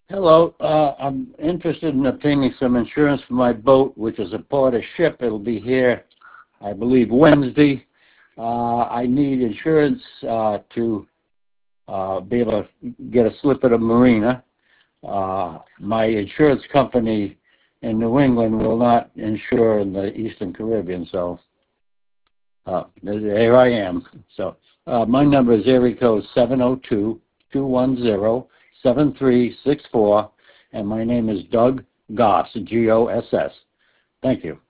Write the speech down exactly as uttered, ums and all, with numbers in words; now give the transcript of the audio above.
Hello, uh, I'm interested in obtaining some insurance for my boat, which is aboard a ship. It'll be here, I believe, Wednesday. Uh, I need insurance uh, to uh, be able to get a slip at a marina. Uh, my insurance company in New England will not insure in the Eastern Caribbean, so uh, there I am. So uh, my number is area code seven oh two, two one zero, seven three six four, and my name is Doug Goss, G O S S. Thank you.